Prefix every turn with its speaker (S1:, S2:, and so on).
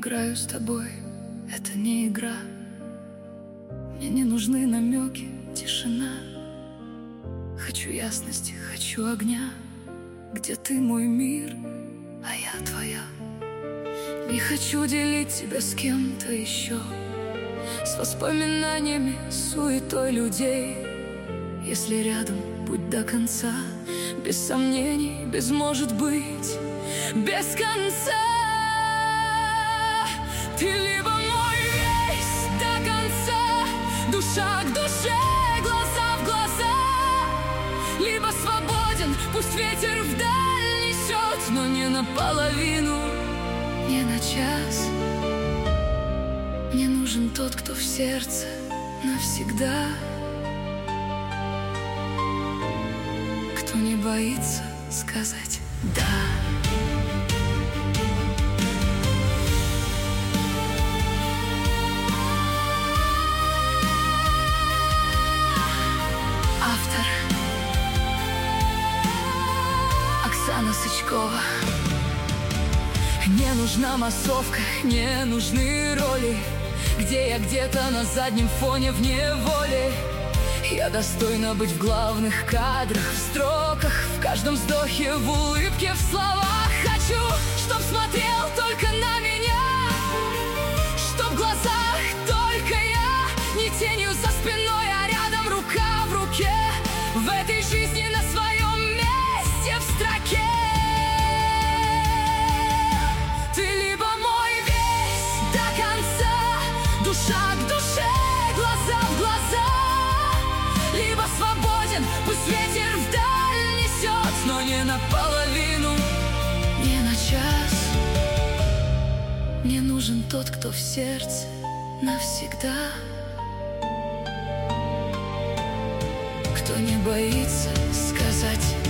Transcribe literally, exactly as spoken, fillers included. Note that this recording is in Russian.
S1: играю с тобой, это не игра. Мне не нужны намеки, тишина. Хочу ясности, хочу огня, где ты мой мир, а я твоя. Не хочу делить тебя с кем-то еще, с воспоминаниями, суетой людей. Если рядом, будь до конца, без сомнений, без может быть, без конца. Ты либо мой весь до конца, душа к душе, глаза в глаза, либо свободен, пусть ветер вдаль несет, но не наполовину, не на час. Мне нужен тот, кто в сердце навсегда, кто не боится сказать «да». Автор Оксана Сычкова. Не нужна массовка, не нужны роли, где я где-то на заднем фоне в неволе. Я достойна быть в главных кадрах, в строках, в каждом вздохе, в улыбке, в словах. Хочу, чтоб смотрел только на меня, чтоб в глазах только я, не тенью за спиной, а рядом, рука в руке, в этой жизни на своем месте в строке. Ты либо мой весь до конца, душа к душе, глаза в глаза, либо свободен, пусть ветер вдаль несет, но не наполовину, не на час. Мне нужен тот, кто в сердце навсегда, кто не боится сказать